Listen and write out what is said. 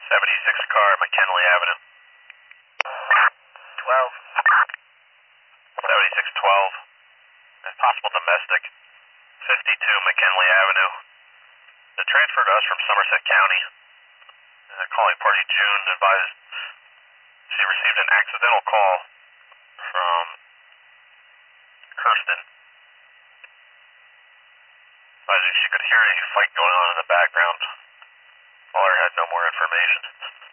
76 car, McKinley Avenue. 12. 7612. If possible, domestic. 52 McKinley Avenue. They transferred to us from Somerset County. Calling party June advised she received an accidental call from Kirsten. Advising she could hear a fight going on in the background. Caller had no more information.